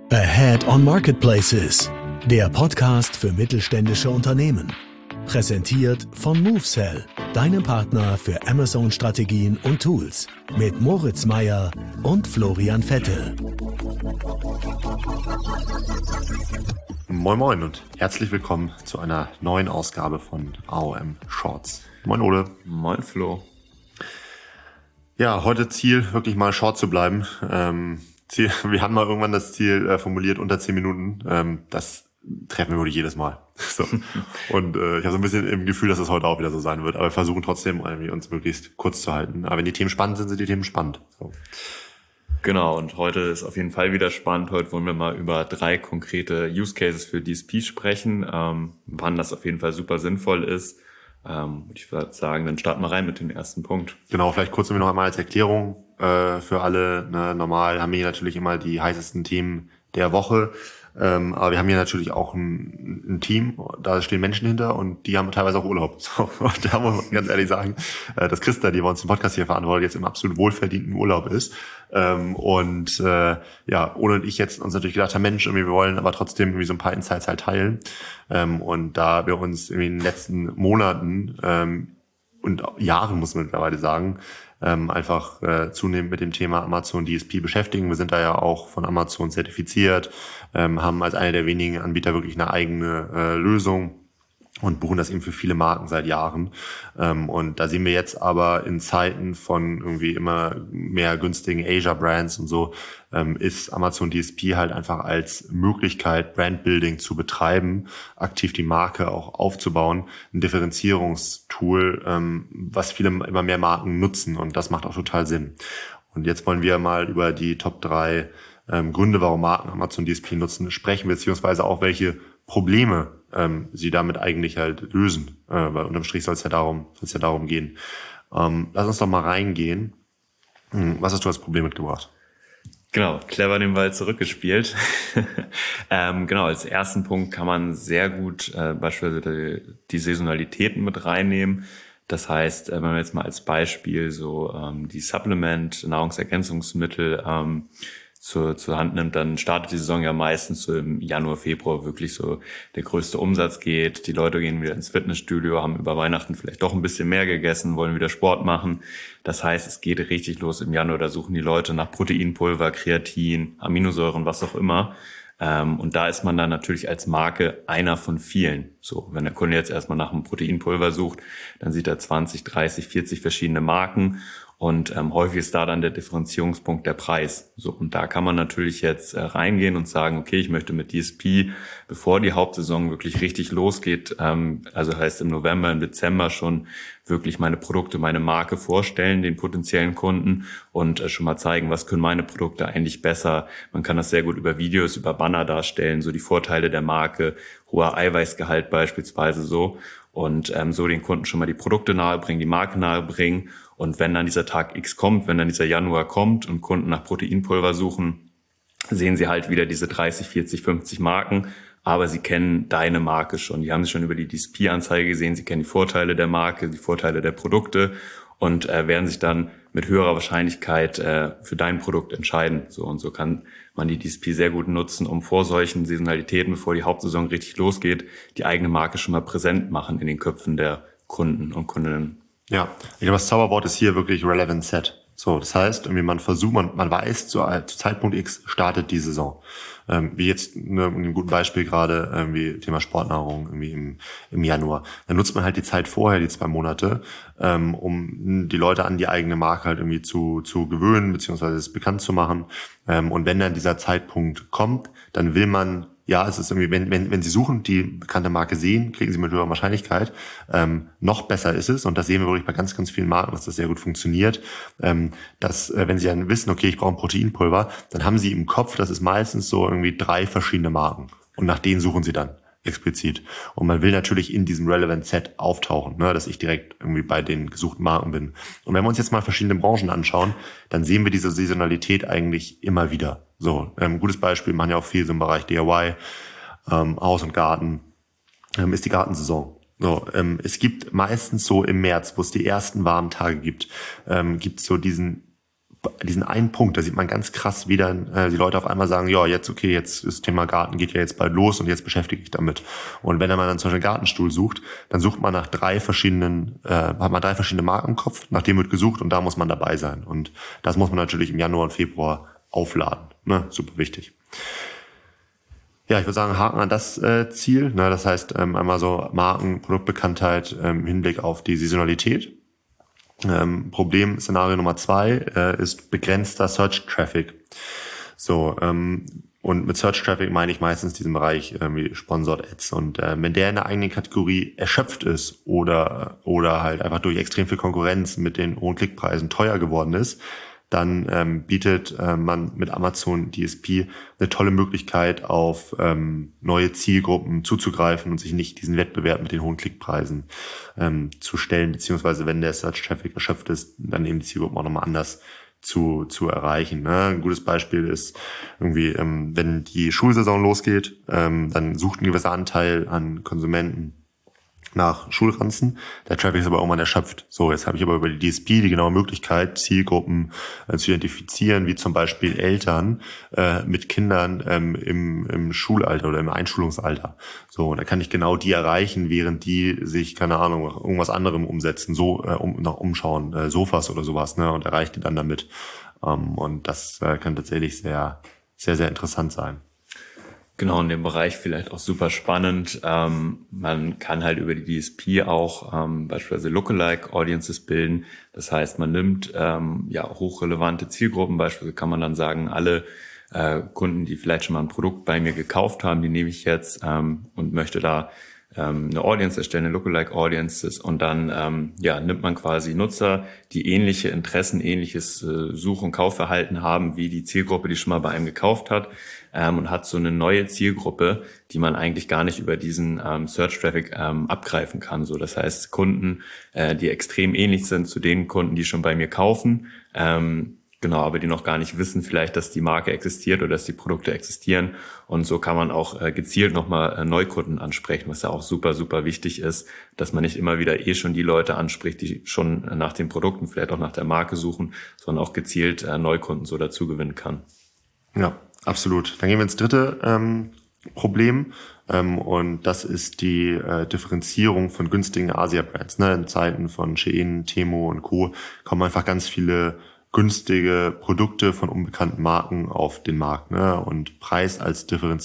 Ahead on Marketplaces, der Podcast für mittelständische Unternehmen. Präsentiert von MoveSell, deinem Partner für Amazon-Strategien und Tools. Mit Moritz Meyer und Florian Vettel. Moin Moin und herzlich willkommen zu einer neuen Ausgabe von AOM Shorts. Moin Ole. Moin Flo. Ja, heute Ziel, wirklich mal short zu bleiben. Wir haben mal irgendwann das Ziel formuliert, unter 10 Minuten. Das treffen wir wirklich jedes Mal. So. Und ich habe so ein bisschen im Gefühl, dass das heute auch wieder so sein wird. Aber wir versuchen trotzdem, uns möglichst kurz zu halten. Aber wenn die Themen spannend sind, sind die Themen spannend. So. Genau, und heute ist auf jeden Fall wieder spannend. Heute wollen wir mal über 3 konkrete Use Cases für DSP sprechen, wann das auf jeden Fall super sinnvoll ist. Ich würde sagen, dann starten wir rein mit dem ersten Punkt. Genau, vielleicht kurz noch einmal als Erklärung für alle. Ne? Normal haben wir hier natürlich immer die heißesten Themen der Woche. Aber wir haben hier natürlich auch ein Team, da stehen Menschen hinter und die haben teilweise auch Urlaub. So, und da muss man ganz ehrlich sagen, dass Christa, die bei uns im Podcast hier verantwortet, jetzt im absolut wohlverdienten Urlaub ist. Ohne ich jetzt uns natürlich gedacht haben, Mensch, wir wollen aber trotzdem irgendwie so ein paar Insights halt teilen. Und da wir uns irgendwie in den letzten Monaten und Jahren, muss man mittlerweile sagen, einfach zunehmend mit dem Thema Amazon DSP beschäftigen. Wir sind da ja auch von Amazon zertifiziert, haben als einer der wenigen Anbieter wirklich eine eigene Lösung und buchen das eben für viele Marken seit Jahren. Und da sehen wir jetzt aber in Zeiten von irgendwie immer mehr günstigen Asia-Brands und so, ist Amazon DSP halt einfach als Möglichkeit, Brandbuilding zu betreiben, aktiv die Marke auch aufzubauen, ein Differenzierungstool, was viele immer mehr Marken nutzen, und das macht auch total Sinn. Und jetzt wollen wir mal über die Top 3 Gründe, warum Marken Amazon DSP nutzen, sprechen, beziehungsweise auch welche Probleme sie damit eigentlich halt lösen. Weil unterm Strich soll es ja darum gehen. Lass uns doch mal reingehen. Was hast du als Problem mitgebracht? Genau, clever den Ball zurückgespielt. Genau, als ersten Punkt kann man sehr gut beispielsweise die Saisonalitäten mit reinnehmen. Das heißt, wenn wir jetzt mal als Beispiel so die Supplement, Nahrungsergänzungsmittel zur Hand nimmt, dann startet die Saison ja meistens so im Januar, Februar wirklich so der größte Umsatz geht. Die Leute gehen wieder ins Fitnessstudio, haben über Weihnachten vielleicht doch ein bisschen mehr gegessen, wollen wieder Sport machen. Das heißt, es geht richtig los im Januar. Da suchen die Leute nach Proteinpulver, Kreatin, Aminosäuren, was auch immer. Und da ist man dann natürlich als Marke einer von vielen. So, wenn der Kunde jetzt erstmal nach einem Proteinpulver sucht, dann sieht er 20, 30, 40 verschiedene Marken. Und häufig ist da dann der Differenzierungspunkt der Preis. So, und da kann man natürlich jetzt reingehen und sagen, okay, ich möchte mit DSP, bevor die Hauptsaison wirklich richtig losgeht, also heißt im November, im Dezember schon wirklich meine Produkte, meine Marke vorstellen, den potenziellen Kunden, und schon mal zeigen, was können meine Produkte eigentlich besser. Man kann das sehr gut über Videos, über Banner darstellen, so die Vorteile der Marke, hoher Eiweißgehalt beispielsweise so. Und so den Kunden schon mal die Produkte nahebringen, die Marke nahebringen. Und wenn dann dieser Tag X kommt, wenn dann dieser Januar kommt und Kunden nach Proteinpulver suchen, sehen sie halt wieder diese 30, 40, 50 Marken, aber sie kennen deine Marke schon. Die haben sie schon über die DSP-Anzeige gesehen, sie kennen die Vorteile der Marke, die Vorteile der Produkte und werden sich dann mit höherer Wahrscheinlichkeit für dein Produkt entscheiden. So, und so kann man die DSP sehr gut nutzen, um vor solchen Saisonalitäten, bevor die Hauptsaison richtig losgeht, die eigene Marke schon mal präsent machen in den Köpfen der Kunden und Kundinnen. Ja, ich glaube, das Zauberwort ist hier wirklich Relevant Set. So, das heißt, irgendwie man weiß, zu Zeitpunkt X startet die Saison. Wie jetzt ein gutes Beispiel gerade, irgendwie Thema Sportnahrung irgendwie im Januar. Dann nutzt man halt die Zeit vorher, die 2 Monate, um die Leute an die eigene Marke halt irgendwie zu gewöhnen, beziehungsweise es bekannt zu machen. Und wenn dann dieser Zeitpunkt kommt, dann will man, ja, es ist irgendwie, wenn Sie suchen, die bekannte Marke sehen, kriegen Sie mit höherer Wahrscheinlichkeit. Noch besser ist es, und das sehen wir wirklich bei ganz, ganz vielen Marken, dass das sehr gut funktioniert, dass, wenn Sie dann wissen, okay, ich brauche ein Proteinpulver, dann haben Sie im Kopf, das ist meistens so irgendwie 3 verschiedene Marken. Und nach denen suchen Sie dann explizit. Und man will natürlich in diesem Relevant Set auftauchen, ne, dass ich direkt irgendwie bei den gesuchten Marken bin. Und wenn wir uns jetzt mal verschiedene Branchen anschauen, dann sehen wir diese Saisonalität eigentlich immer wieder. So, gutes Beispiel, machen ja auch viel so im Bereich DIY, Haus und Garten, ist die Gartensaison. So, es gibt meistens so im März, wo es die ersten warmen Tage gibt, gibt es so diesen diesen einen Punkt, da sieht man ganz krass, wie dann die Leute auf einmal sagen, ja, jetzt das Thema Garten geht ja jetzt bald los und jetzt beschäftige ich damit. Und wenn man dann zum Beispiel einen Gartenstuhl sucht, dann sucht man nach hat man 3 verschiedene Marken im Kopf, nach dem wird gesucht und da muss man dabei sein. Und das muss man natürlich im Januar und Februar aufladen. Ne? Super wichtig. Ja, ich würde sagen, Haken an das Ziel. Ne? Das heißt, einmal so Marken, Produktbekanntheit im Hinblick auf die Saisonalität. Problem-Szenario Nummer 2 ist begrenzter Search-Traffic. So, und mit Search-Traffic meine ich meistens diesen Bereich wie Sponsored Ads. Und wenn der in der eigenen Kategorie erschöpft ist oder halt einfach durch extrem viel Konkurrenz mit den hohen Klickpreisen teuer geworden ist, dann bietet man mit Amazon DSP eine tolle Möglichkeit, auf neue Zielgruppen zuzugreifen und sich nicht diesen Wettbewerb mit den hohen Klickpreisen zu stellen, beziehungsweise wenn der Search-Traffic erschöpft ist, dann eben die Zielgruppen auch nochmal anders zu erreichen. Ne? Ein gutes Beispiel ist irgendwie, wenn die Schulsaison losgeht, dann sucht ein gewisser Anteil an Konsumenten nach Schulranzen. Der Traffic ist aber irgendwann erschöpft. So, jetzt habe ich aber über die DSP die genaue Möglichkeit, Zielgruppen zu identifizieren, wie zum Beispiel Eltern mit Kindern im Schulalter oder im Einschulungsalter. So, und dann kann ich genau die erreichen, während die sich, keine Ahnung, irgendwas anderem umsetzen, umschauen, Sofas oder sowas, ne, und erreicht die dann damit. Und das kann tatsächlich sehr, sehr, sehr interessant sein. Genau, in dem Bereich vielleicht auch super spannend. Man kann halt über die DSP auch beispielsweise Lookalike Audiences bilden. Das heißt, man nimmt hochrelevante Zielgruppen. Beispielsweise kann man dann sagen, alle Kunden, die vielleicht schon mal ein Produkt bei mir gekauft haben, die nehme ich jetzt und möchte da eine Audience erstellen, eine Lookalike Audiences, und dann nimmt man quasi Nutzer, die ähnliche Interessen, ähnliches Such- und Kaufverhalten haben wie die Zielgruppe, die schon mal bei einem gekauft hat, und hat so eine neue Zielgruppe, die man eigentlich gar nicht über diesen Search-Traffic abgreifen kann. So, das heißt, Kunden, die extrem ähnlich sind zu den Kunden, die schon bei mir kaufen, genau, aber die noch gar nicht wissen vielleicht, dass die Marke existiert oder dass die Produkte existieren. Und so kann man auch gezielt nochmal Neukunden ansprechen, was ja auch super, super wichtig ist, dass man nicht immer wieder schon die Leute anspricht, die schon nach den Produkten, vielleicht auch nach der Marke suchen, sondern auch gezielt Neukunden so dazu gewinnen kann. Ja, absolut. Dann gehen wir ins dritte Problem. Und das ist die Differenzierung von günstigen Asia-Brands. Ne? In Zeiten von Shein, Temu und Co. kommen einfach ganz viele günstige Produkte von unbekannten Marken auf den Markt, ne? Und Preis als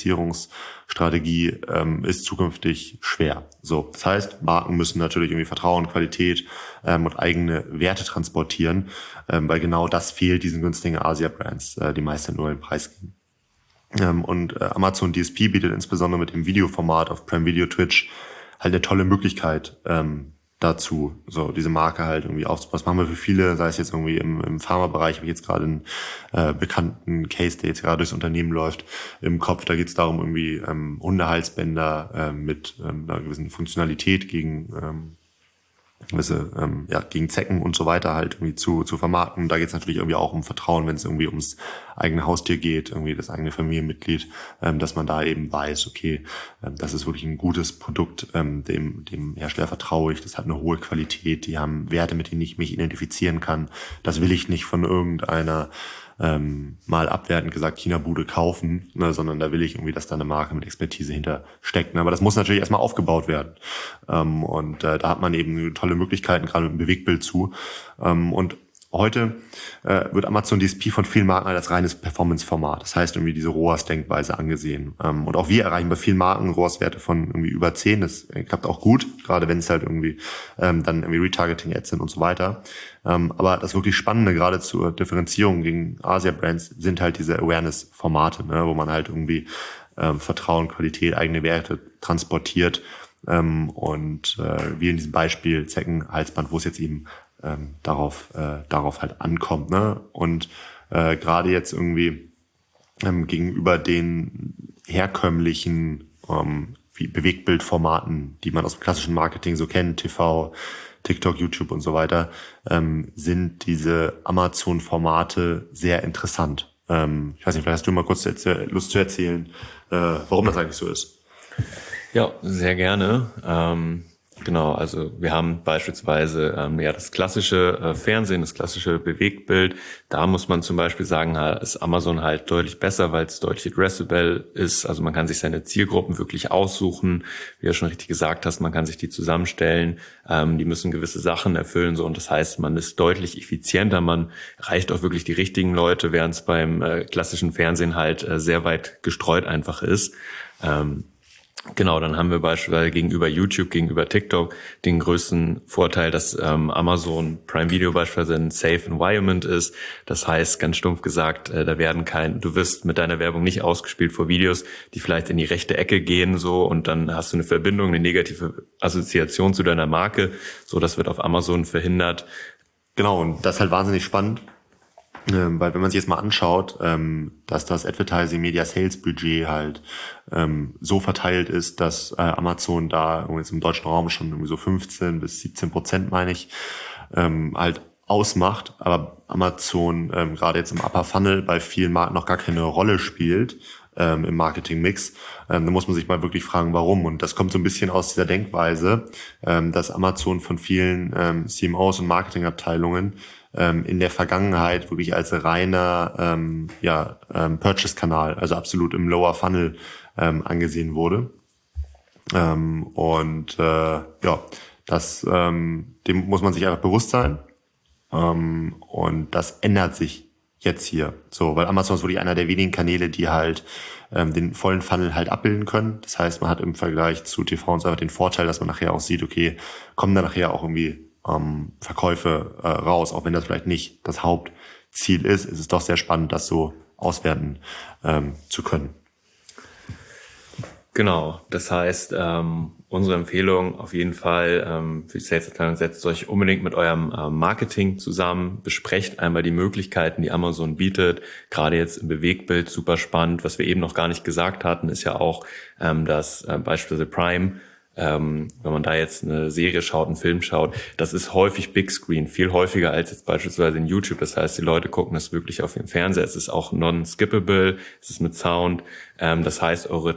Differenzierungsstrategie ist zukünftig schwer. So, das heißt, Marken müssen natürlich irgendwie Vertrauen, Qualität und eigene Werte transportieren, weil genau das fehlt diesen günstigen Asia-Brands, die meist nur den Preis geben. Und Amazon DSP bietet insbesondere mit dem Videoformat auf Prime Video, Twitch halt eine tolle Möglichkeit, dazu, so diese Marke halt irgendwie aufzubauen. Das machen wir für viele, sei es jetzt irgendwie im Pharmabereich, habe ich jetzt gerade einen bekannten Case, der jetzt gerade durchs Unternehmen läuft, im Kopf. Da geht es darum, irgendwie Hundehalsbänder mit einer gewissen Funktionalität gegen gegen Zecken und so weiter halt irgendwie zu vermarkten. Da geht es natürlich irgendwie auch um Vertrauen, wenn es irgendwie ums eigene Haustier geht, irgendwie das eigene Familienmitglied, dass man da eben weiß, okay, das ist wirklich ein gutes Produkt, dem Hersteller vertraue ich, das hat eine hohe Qualität, die haben Werte, mit denen ich mich identifizieren kann. Das will ich nicht von irgendeiner mal abwertend gesagt China-Bude kaufen, ne, sondern da will ich irgendwie, dass da eine Marke mit Expertise hinter steckt. Ne? Aber das muss natürlich erstmal aufgebaut werden. Da hat man eben tolle Möglichkeiten, gerade mit dem Bewegtbild zu. Und heute wird Amazon DSP von vielen Marken als reines Performance-Format. Das heißt irgendwie diese ROAS-Denkweise angesehen. Und auch wir erreichen bei vielen Marken ROAS-Werte von irgendwie über 10. Das klappt auch gut, gerade wenn es halt irgendwie dann irgendwie Retargeting-Ads sind und so weiter. Aber das wirklich Spannende gerade zur Differenzierung gegen Asia-Brands sind halt diese Awareness-Formate, ne, wo man halt irgendwie Vertrauen, Qualität, eigene Werte transportiert. Wie in diesem Beispiel Zecken, Halsband, wo es jetzt eben darauf halt ankommt, ne? Und gerade jetzt irgendwie gegenüber den herkömmlichen Bewegtbildformaten, die man aus dem klassischen Marketing so kennt, TV, TikTok, YouTube und so weiter, sind diese Amazon-Formate sehr interessant. Ich weiß nicht, vielleicht hast du mal kurz Lust zu erzählen, warum das eigentlich so ist. Ja, sehr gerne. Genau, also wir haben beispielsweise das klassische Fernsehen, das klassische Bewegtbild. Da muss man zum Beispiel sagen, ist Amazon halt deutlich besser, weil es deutlich addressable ist. Also man kann sich seine Zielgruppen wirklich aussuchen. Wie du schon richtig gesagt hast, man kann sich die zusammenstellen. Die müssen gewisse Sachen erfüllen, so, und das heißt, man ist deutlich effizienter. Man erreicht auch wirklich die richtigen Leute, während es beim klassischen Fernsehen halt sehr weit gestreut einfach ist. Genau, dann haben wir beispielsweise gegenüber YouTube, gegenüber TikTok den größten Vorteil, dass Amazon Prime Video beispielsweise ein Safe Environment ist. Das heißt, ganz stumpf gesagt, du wirst mit deiner Werbung nicht ausgespielt vor Videos, die vielleicht in die rechte Ecke gehen, so, und dann hast du eine Verbindung, eine negative Assoziation zu deiner Marke. So, das wird auf Amazon verhindert. Genau, und das ist halt wahnsinnig spannend. Weil wenn man sich jetzt mal anschaut, dass das Advertising Media Sales Budget halt so verteilt ist, dass Amazon da jetzt im deutschen Raum schon irgendwie so 15-17%, meine ich, halt ausmacht, aber Amazon gerade jetzt im Upper Funnel bei vielen Marken noch gar keine Rolle spielt im Marketingmix, da muss man sich mal wirklich fragen, warum. Und das kommt so ein bisschen aus dieser Denkweise, dass Amazon von vielen CMOs und Marketingabteilungen in der Vergangenheit wirklich als reiner Purchase-Kanal, also absolut im Lower Funnel angesehen wurde. Dem muss man sich einfach bewusst sein. Und das ändert sich jetzt hier. So, weil Amazon ist wirklich einer der wenigen Kanäle, die halt den vollen Funnel halt abbilden können. Das heißt, man hat im Vergleich zu TV und so einfach den Vorteil, dass man nachher auch sieht, okay, kommen da nachher auch irgendwie Verkäufe raus, auch wenn das vielleicht nicht das Hauptziel ist es doch sehr spannend, das so auswerten zu können. Genau, das heißt, unsere Empfehlung auf jeden Fall für die Sales-Abteilung, setzt euch unbedingt mit eurem Marketing zusammen, besprecht einmal die Möglichkeiten, die Amazon bietet, gerade jetzt im Bewegtbild super spannend. Was wir eben noch gar nicht gesagt hatten, ist ja auch, dass beispielsweise Prime, wenn man da jetzt eine Serie schaut, einen Film schaut, das ist häufig Big Screen, viel häufiger als jetzt beispielsweise in YouTube. Das heißt, die Leute gucken das wirklich auf dem Fernseher. Es ist auch non-skippable, es ist mit Sound. Das heißt, eure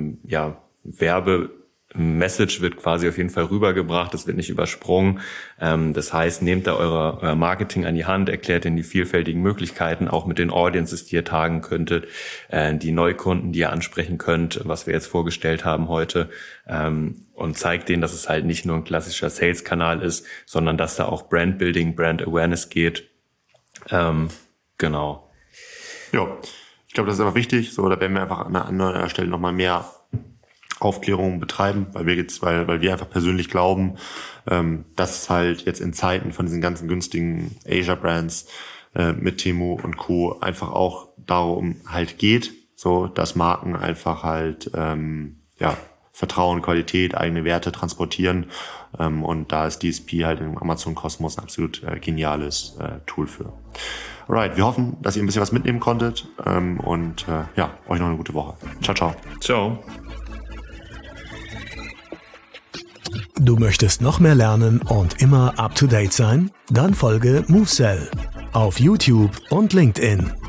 Werbe-Message wird quasi auf jeden Fall rübergebracht, es wird nicht übersprungen. Das heißt, nehmt da euer Marketing an die Hand, erklärt ihnen die vielfältigen Möglichkeiten, auch mit den Audiences, die ihr tagen könntet, die Neukunden, die ihr ansprechen könnt, was wir jetzt vorgestellt haben heute, und zeigt denen, dass es halt nicht nur ein klassischer Sales-Kanal ist, sondern dass da auch Brand-Building, Brand-Awareness geht. Genau. Ja, ich glaube, das ist einfach wichtig. So, da werden wir einfach an einer anderen Stelle nochmal mehr Aufklärung betreiben, weil wir einfach persönlich glauben, dass es halt jetzt in Zeiten von diesen ganzen günstigen Asia-Brands mit Temu und Co. einfach auch darum halt geht, so dass Marken einfach halt Vertrauen, Qualität, eigene Werte transportieren, und da ist DSP halt im Amazon-Kosmos ein absolut geniales Tool für. Alright, wir hoffen, dass ihr ein bisschen was mitnehmen konntet, und euch noch eine gute Woche. Ciao, ciao. Ciao. Du möchtest noch mehr lernen und immer up to date sein? Dann folge MoveSell auf YouTube und LinkedIn.